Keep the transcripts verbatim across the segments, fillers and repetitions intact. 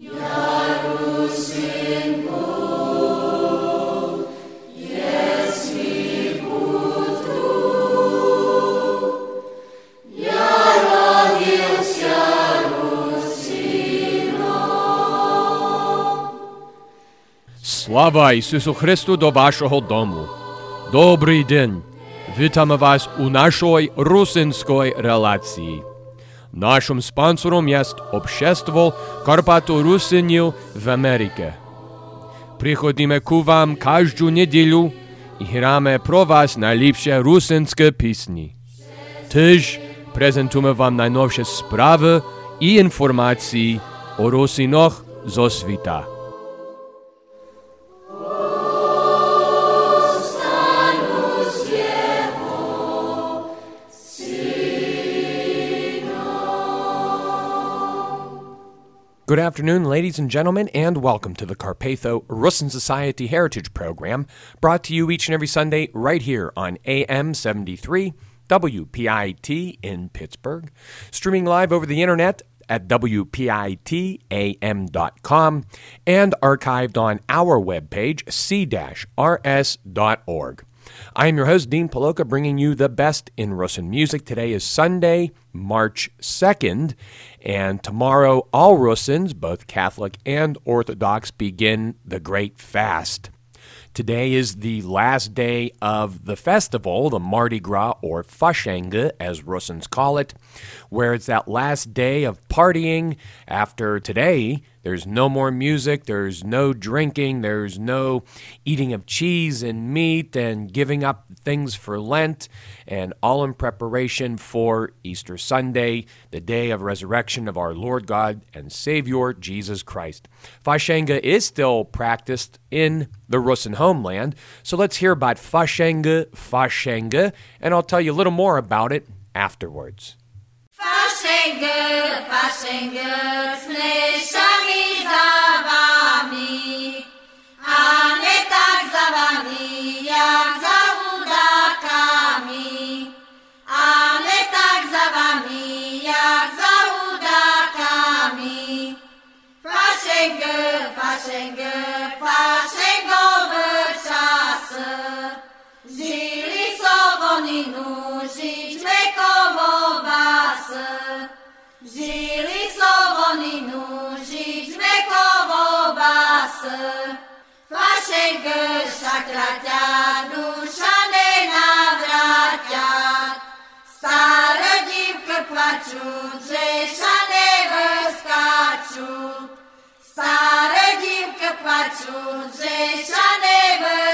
Слава Ісусу Христу до вашого дому. Добрий день. Вітаємо вас у нашій русинській релації. Нашим спонсором є Общество Карпато-Русинів в Америці. Приходимо к вам кожну неділю і граємо про вас найліпші русинські пісні. Теж презентуємо вам найновші справи і інформації о русинах зо світа. Good afternoon, ladies and gentlemen, and welcome to the Carpatho Rusin Society Heritage Program, brought to you each and every Sunday right here on A M seventy-three W P I T in Pittsburgh, streaming live over the internet at W P I T A M dot com, and archived on our webpage, c r s dot org. I am your host, Dean Paloka, bringing you the best in Rusin music. Today is Sunday, March second, and tomorrow all Rusins, both Catholic and Orthodox, begin the Great Fast. Today is the last day of the festival, the Mardi Gras, or Fasching, as Russins call it, where it's that last day of partying. After today, there's no more music, there's no drinking, there's no eating of cheese and meat and giving up things for Lent, and all in preparation for Easter Sunday, the day of resurrection of our Lord God and Savior, Jesus Christ. Fasching is still practiced in the Russin homeland, so let's hear about Fasching, Fasching, and I'll tell you a little more about it afterwards. Fasching, Fasching, slyszami za wami, a nie tak za wami, jak za udakami, a nie tak za wami, jak za udakami. Fasching, Fasching, Faszingowe czasy, żyli soboni nużyć mlekowo basy, żyli soboni nużyć mlekowo basy. Fasching, szakratja, duszane nawratja, stare dziwkę płaczą, drzeszane wyskaczą. Stare dziwkę płaczą, drzeszane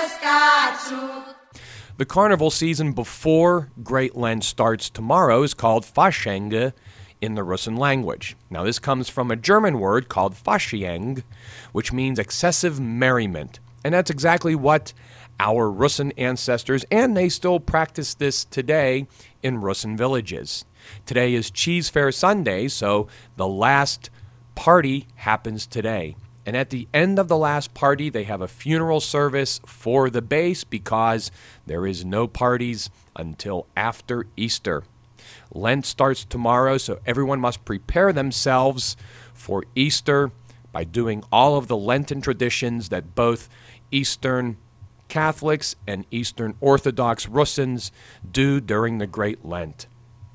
wyskaczą. The carnival season before Great Lent starts tomorrow is called Fasching in the Russin language. Now, this comes from a German word called Faschieng, which means excessive merriment. And that's exactly what our Russin ancestors, and they still practice this today in Russin villages. Today is Cheese Fair Sunday, so the last party happens today. And at the end of the last party, they have a funeral service for the base because there is no parties until after Easter. Lent starts tomorrow, so everyone must prepare themselves for Easter by doing all of the Lenten traditions that both Eastern Catholics and Eastern Orthodox Russins do during the Great Lent.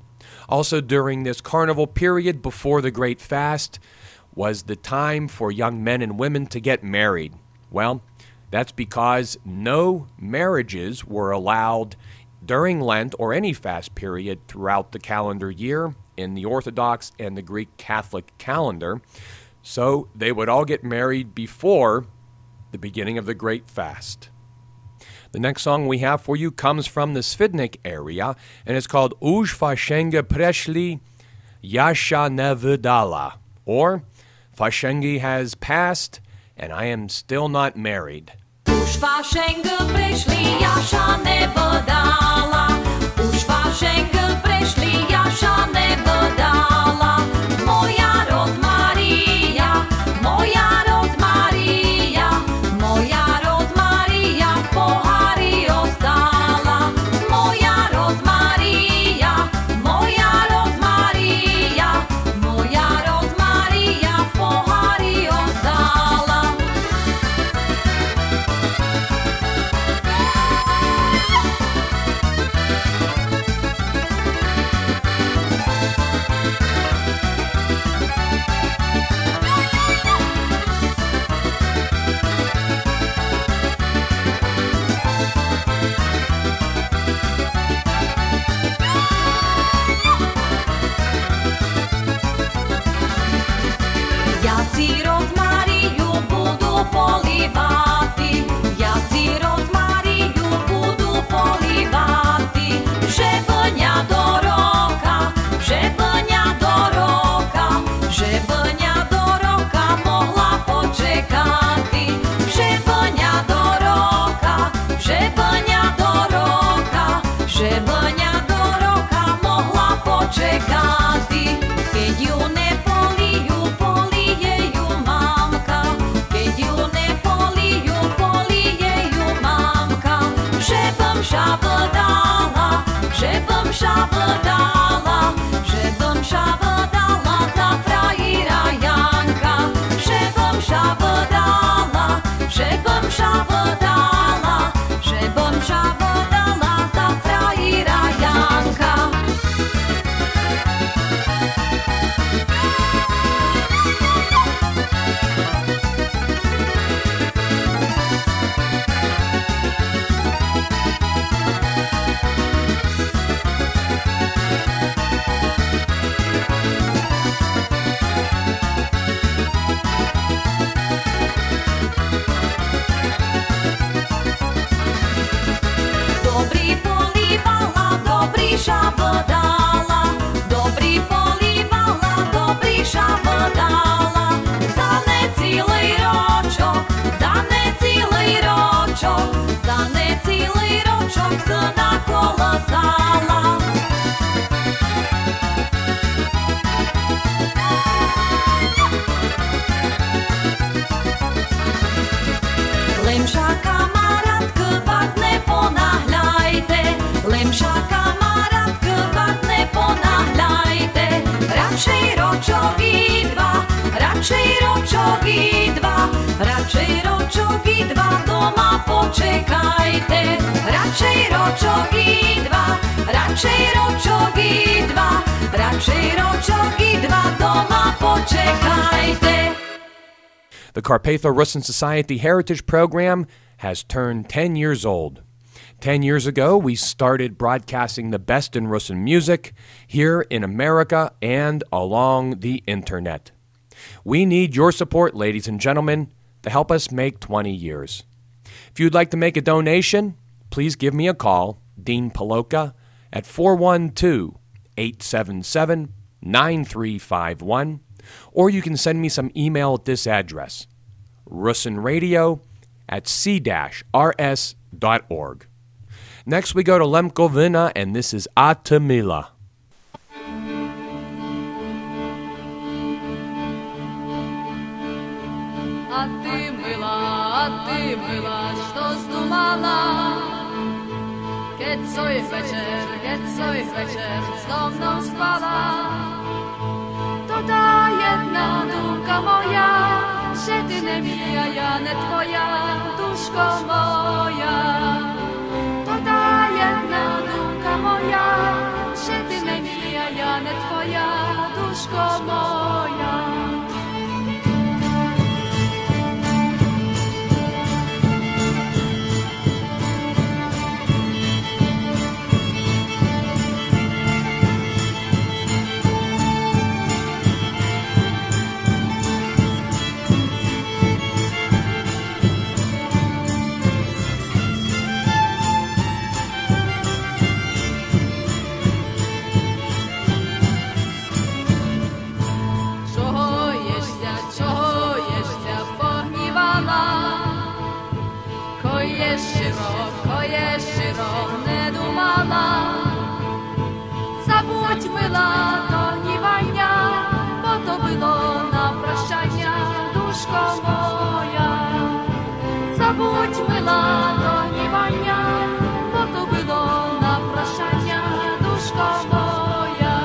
Also, during this carnival period before the Great Fast was the time for young men and women to get married. Well, that's because no marriages were allowed during Lent or any fast period throughout the calendar year in the Orthodox and the Greek Catholic calendar. So they would all get married before the beginning of the Great Fast. The next song we have for you comes from the Svidnik area, and it's called Uj Fashenga Preshli Yasha Nevidala, or Fashengi has passed, and I am still not married. Už Fashenga prešli, Jaša nevodala. Už Fashenga prešli, Jaša nevodala. Moja rod Marija, moja rod Marija, moja rod Marija v pohári ostala. Moja rod Marija, moja rod Marija, moja rod Marija v pohári ostala. Jaci rozmáriu budú polívati, jaci rozmáriu budú polívati, žebňa do roka, žebňa do roka, žebňa do roka mohla počekati, žebňa do roka, žebňa do roka, žebňa do roka mohla počekati, keď ju nepoliju, polije ju mamka, keď ju nepoliju, polije ju mamka, žebom šavdala, žebom šavdala, žebom šavdala za frajira Janka, žebom šavdala, žebom šavdala, žebom šavdala za frajira Janka. Dobrý polívala, dobrý šavdala, dobrý polívala, dobrý šavdala, za necílej ročok, za necílej ročok, za necílej ročok syna kolosala. Lemša kamarátku, pak neponáhľajte, lemša kamarátku, pak neponáhľajte, radšej ročok i dva, radšej ročok i dva, radšej ročok i dva doma počekajte, radšej ročok i dva, radšej ročok i dva, radšej ročok i dva doma počekajte. The Carpatho-Russin Society Heritage Program has turned ten years old. Ten years ago, we started broadcasting the best in Russin music here in America and along the internet. We need your support, ladies and gentlemen, to help us make twenty years. If you'd like to make a donation, please give me a call, Dean Paloka, at four one two, eight seven seven, nine three five one, or you can send me some email at this address, russinradio at c dash r s dot org. Next we go to Lemkovina, and this is Atamila. A ty mila, a ty mila, što zdumala, keď svoj večer, keď svoj večer so mnou spala. To tá jedna duka moja, že ty nemia, ja ne tvoja, duško moja. To tá jedna duka moja, že ty nemia, ja ne tvoja, duško moja. Забудь, мила, то гнівання, бо то було на прощання, душко моя. Забудь, мила, то гнівання, бо то було на прощання, душко моя.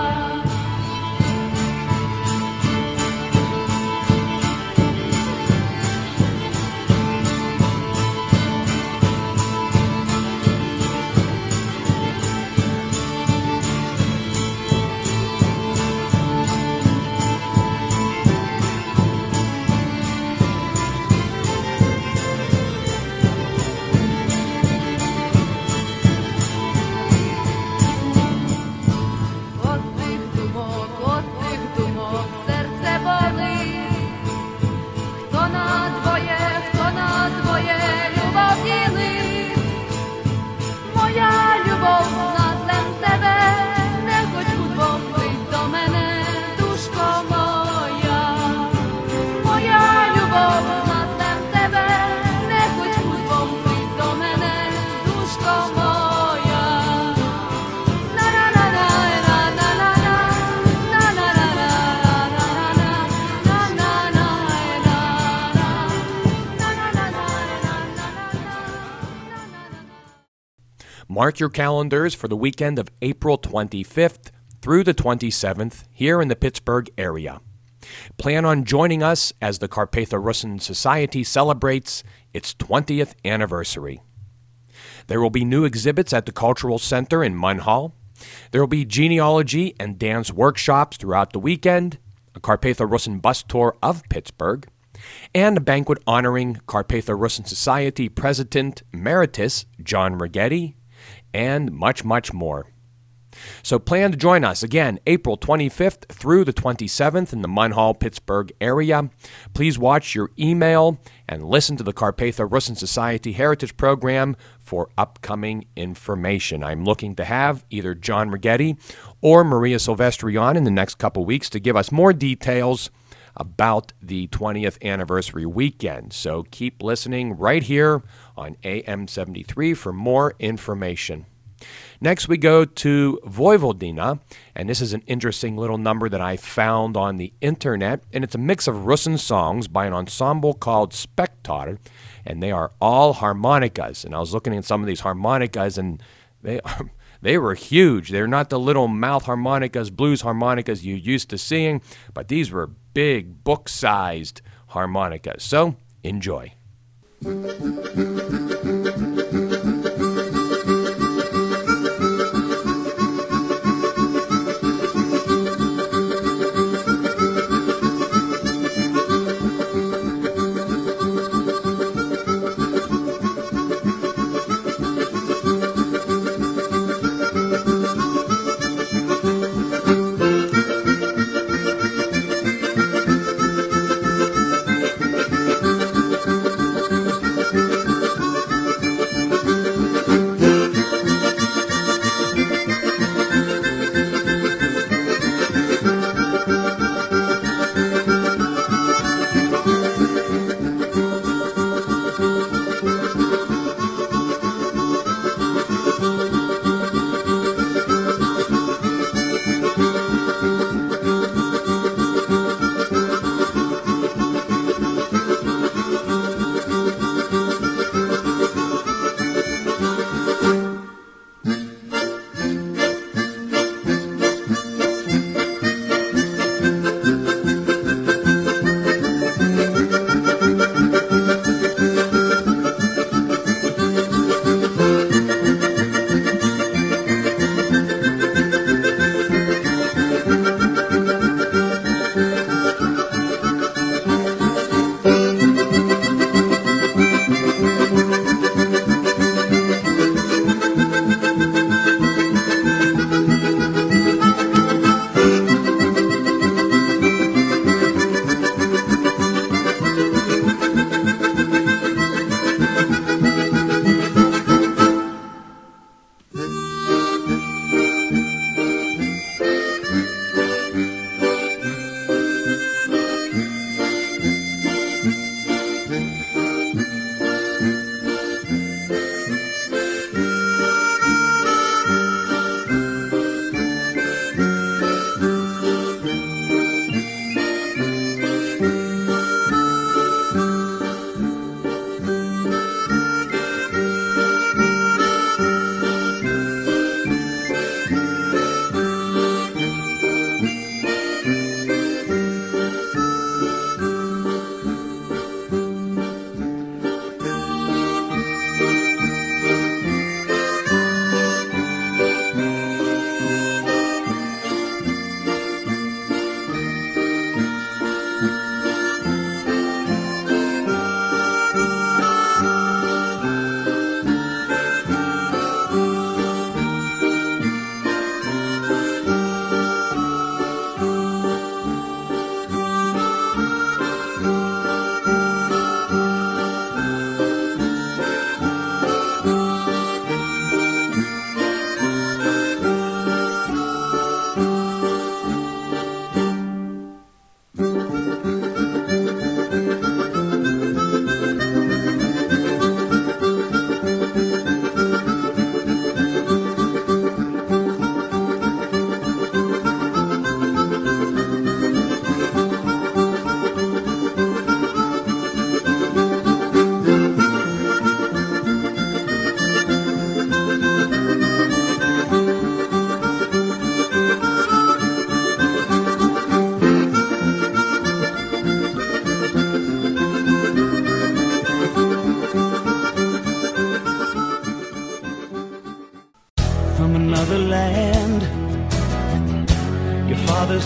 Mark your calendars for the weekend of April twenty-fifth through the twenty-seventh here in the Pittsburgh area. Plan on joining us as the Carpatho-Russin Society celebrates its twentieth anniversary. There will be new exhibits at the Cultural Center in Munhall. There will be genealogy and dance workshops throughout the weekend, a Carpatho-Russin bus tour of Pittsburgh, and a banquet honoring Carpatho-Russin Society President Emeritus John Righetti, and much, much more. So plan to join us again April twenty-fifth through the twenty-seventh in the Munhall, Pittsburgh area. Please watch your email and listen to the Carpatho-Russin Society Heritage Program for upcoming information. I'm looking to have either John Righetti or Maria Silvestri on in the next couple weeks to give us more details about the twentieth anniversary weekend. So keep listening right here on A M seventy-three for more information. Next, we go to Vojvodina, and this is an interesting little number that I found on the internet, and it's a mix of Russin songs by an ensemble called Spektar, and they are all harmonicas. And I was looking at some of these harmonicas, and they are, they were huge. They're not the little mouth harmonicas, blues harmonicas you're used to seeing, but these were big, book-sized harmonicas. So, enjoy.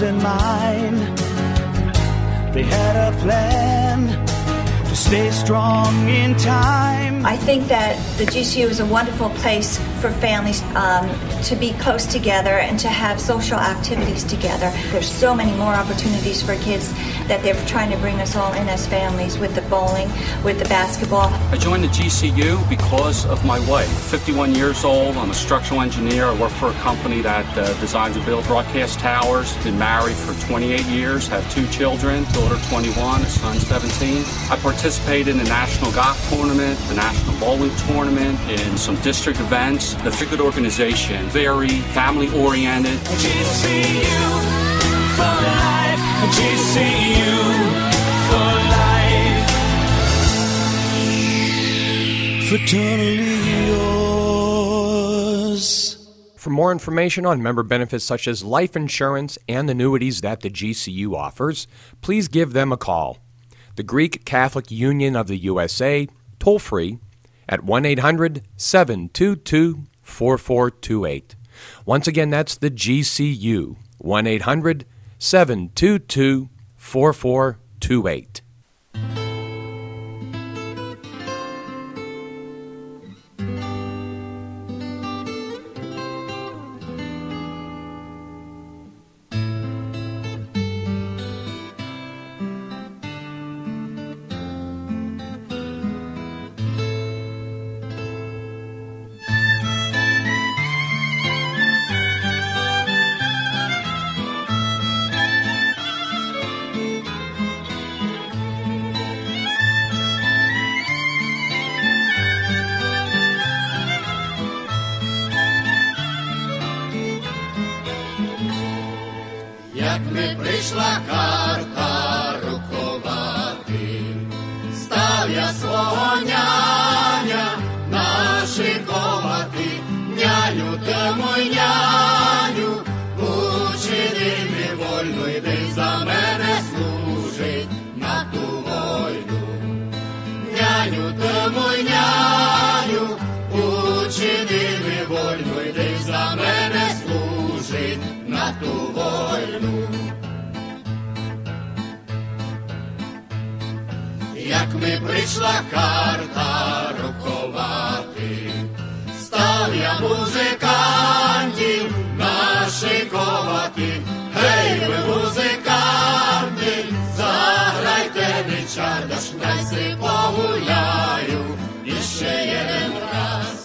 yours and mine. They had a plan to stay strong in time. I think that the G C U is a wonderful place for families um, to be close together and to have social activities together. There's so many more opportunities for kids that they're trying to bring us all in as families, with the bowling, with the basketball. I joined the G C U because of my wife. fifty-one years old, I'm a structural engineer. I work for a company that uh, designs and builds broadcast towers. Been married for twenty-eight years, have two children, daughter twenty-one, a son seventeen. I participated in the National Golf Tournament, the National Bowling Tournament, in some district events. The Good organization, very family-oriented. G C U for life, G C U for life. Fraternally yours. For more information on member benefits such as life insurance and annuities that the G C U offers, please give them a call. The Greek Catholic Union of the U S A, toll free at one eight hundred seven two two four four two eight. Once again, that's the G C U, one eight hundred seven two two four four two eight. Як ми прийшла карта рукувати, став я свого няня нашиковати. Няню, ти мой няню, учини невольно, йди за мене служить на ту войну. Няню, ти мой няню, учини невольно, йди за мене служить на ту войну. Як ми прийшла карта руховати, став я музикантів нашиковати. Гей, ви музиканти, заграйте мій чардаш, дай си погуляю іще один раз.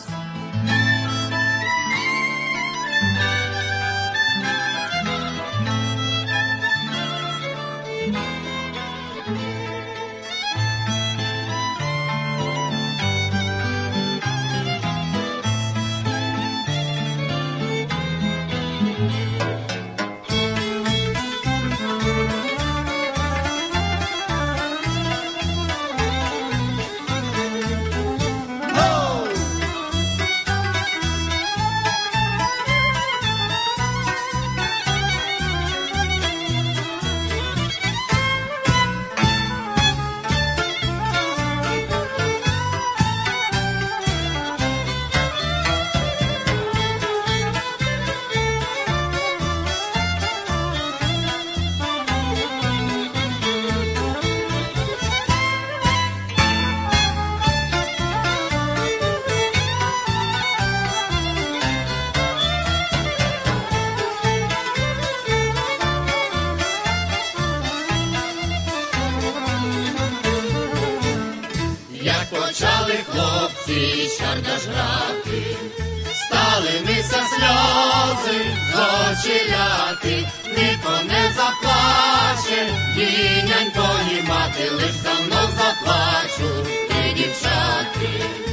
Почали хлопці чардаш грати, стали мися сльози з очіляти. Ніхто не заплаче, ні нянько, ні мати, лиш за мною заплачуть і дівчатки.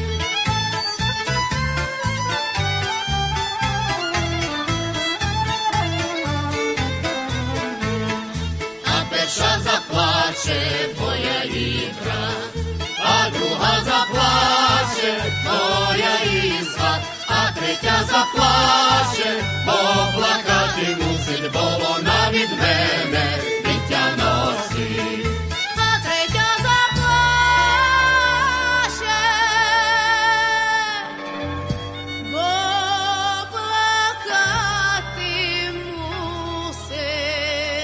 А перша заплаче твоя ікра, а друга заплаче моя ізба, а третя заплаче, бо плакати мусить, бо вона від мене дитя носить. А третя заплаче, бо плакати мусить.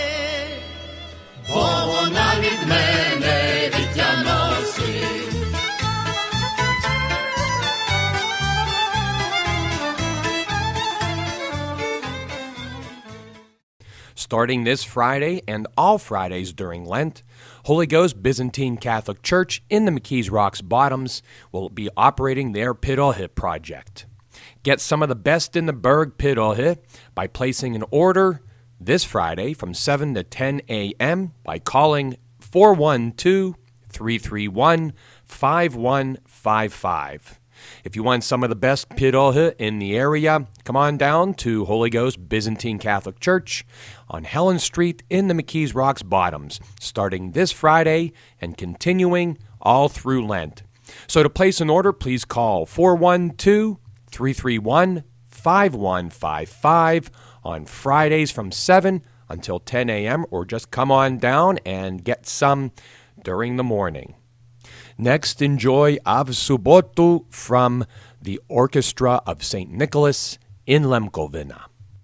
Starting this Friday and all Fridays during Lent, Holy Ghost Byzantine Catholic Church in the McKees Rocks Bottoms will be operating their Pidolhit project. Get some of the best in the Berg Pidolhit by placing an order this Friday from seven to ten a.m. by calling four one two, three three one, five one five five. If you want some of the best Pidolhit in the area, come on down to Holy Ghost Byzantine Catholic Church on Helen Street in the McKees Rocks Bottoms, starting this Friday and continuing all through Lent. So to place an order, please call four one two, three three one, five one five five on Fridays from seven until ten a.m. or just come on down and get some during the morning. Next, enjoy Av Subotu from the Orchestra of Saint Nicholas in Lemkovina.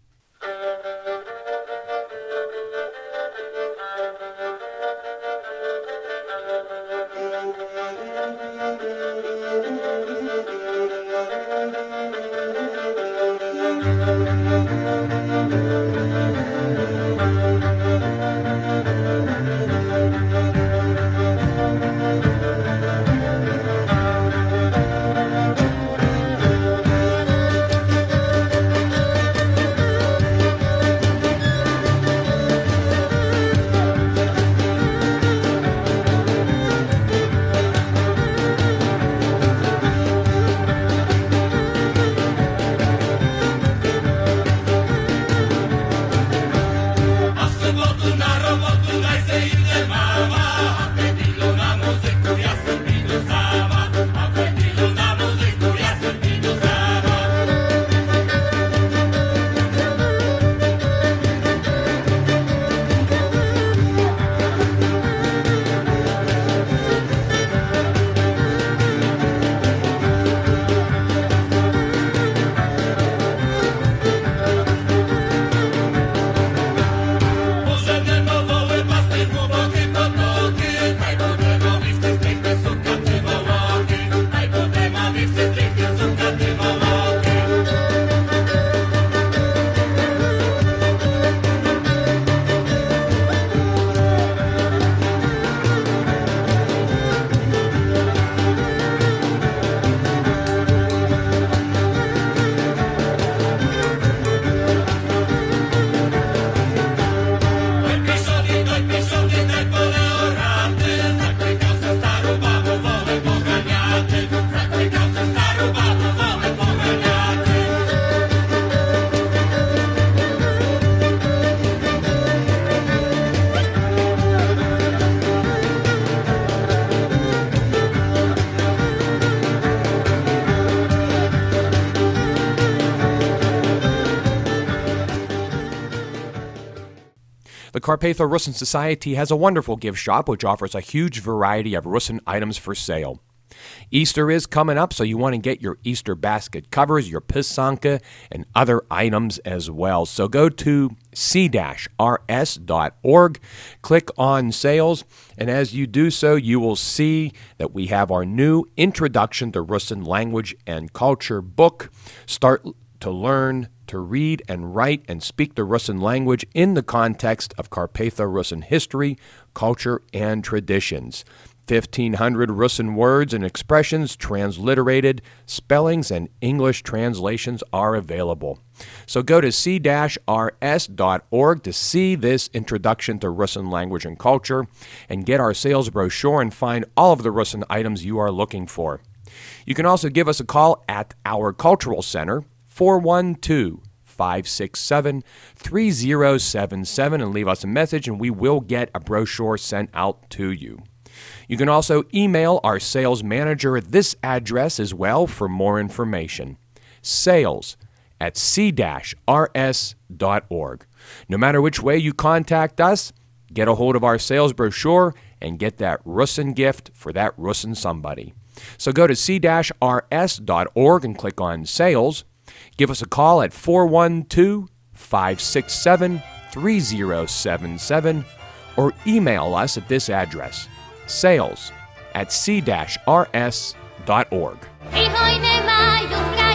The Carpatho Russin Society has a wonderful gift shop which offers a huge variety of Russin items for sale. Easter is coming up, so you want to get your Easter basket covers, your pisanka, and other items as well. So go to c dash r s dot org, click on sales, and as you do so, you will see that we have our new Introduction to Russin Language and Culture book. Start to learn to read and write and speak the Russin language in the context of Carpatho Russin history, culture, and traditions. fifteen hundred Russin words and expressions, transliterated, spellings, and English translations are available. So go to c dash r s dot org to see this Introduction to Russin Language and Culture and get our sales brochure and find all of the Russin items you are looking for. You can also give us a call at our Cultural Center, four one two, five six seven, three zero seven seven, and leave us a message and we will get a brochure sent out to you. You can also email our sales manager at this address as well for more information. Sales at c dash r s dot org. No matter which way you contact us, get a hold of our sales brochure and get that Russin gift for that Russin somebody. So go to c dash r s dot org and click on Sales. Give us a call at four one two, five six seven, three zero seven seven or email us at this address, sales at c dash r s dot org.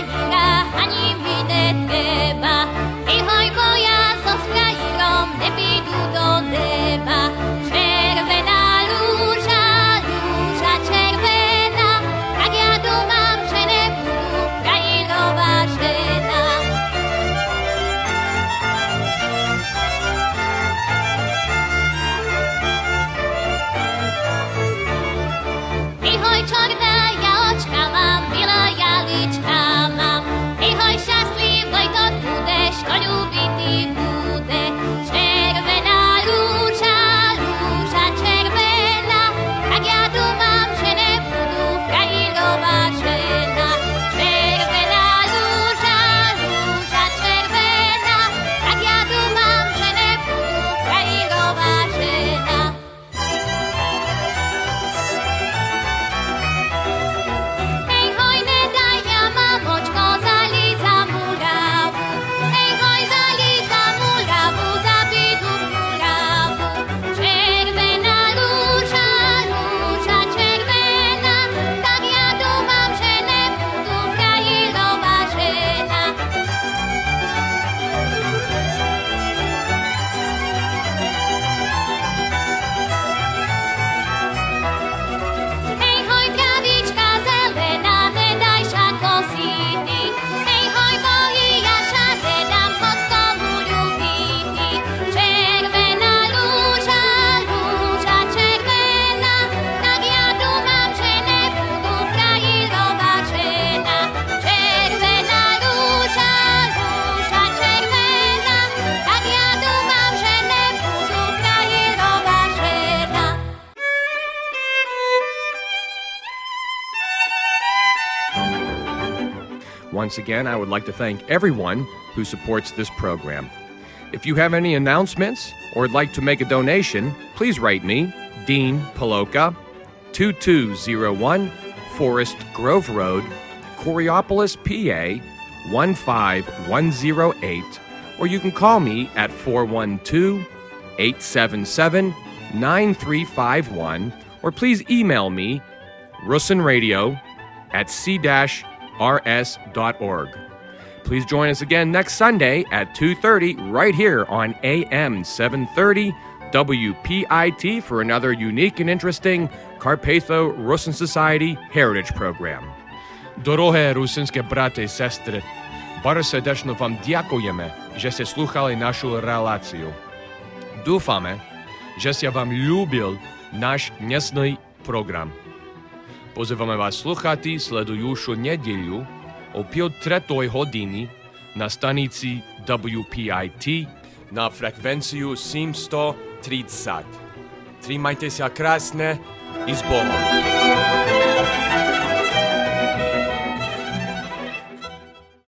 Ihoj Once again, I would like to thank everyone who supports this program. If you have any announcements or would like to make a donation, please write me, Dean Paloka, two two zero one Forest Grove Road, Coriopolis, P A, one five one zero eight, or you can call me at four one two, eight seven seven, nine three five one, or please email me, russinradio at c dash r s dot org. Please join us again next Sunday at two thirty right here on A M seven thirty W P I T for another unique and interesting Carpatho-Rusyn Society Heritage Program. Дороге русинські брати і сестри, bardzo serdecznie wam dziękujemy, że ste słuchali naszą relację. Dúfame, że ste wam lubil nasz dnešný program. Pozývame vás sluchati sledujušu nedjeľu o pol tretoj hodiny na stanici W P I T na frekvenciju sedemsto tridsať. Trimajte sa krásne i s Bohom.